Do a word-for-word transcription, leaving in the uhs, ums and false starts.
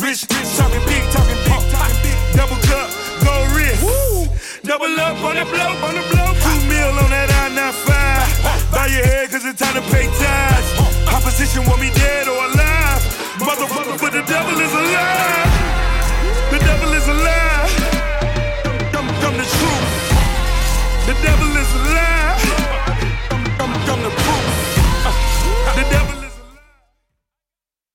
Rich, rich, talking big, talking big, talking big. Double cup, gold wrist. Woo. Double up on the blow, on the blow. Two mil on that I ninety-five. Bow your head cause it's time to pay tithes. Opposition want me dead or alive.